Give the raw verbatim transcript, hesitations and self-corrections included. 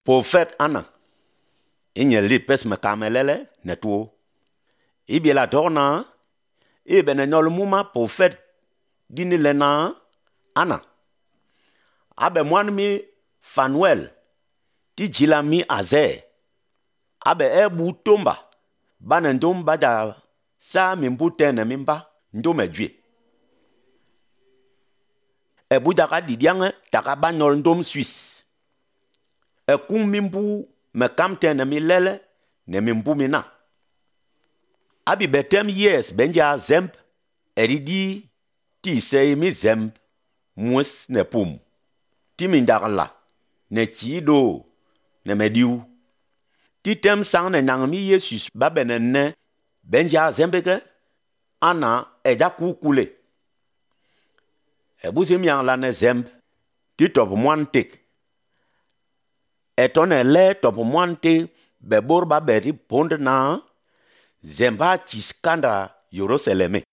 Prophète Anna. Il y a les pes me kamelele netuo. Ibi la dorna. E benenol muma prophète dini lena Anna. Abe mwan mi Fanuel. Ti jila mi aze. Abe ebu tomba. Bane ndomba da sa mimbu tene mimba. Ndome dwe. Ebu daka didiange taka banol ndom Suisse. E kum mimbu me kam tene mi lele ne mimbu mina. Abi betem yes benja zemp eridi ti se mi zemp mwes ne pum. Ti mindakla ne chido ne mediu. Ti tem sang ne nang mi Yesus babenene benja zembeke Ana eja kukule. Ebu zimian la ne zemp ti top mwantek. Etone le top mwante bebor ba beri pond na zemba chiskanda Yerusaleme.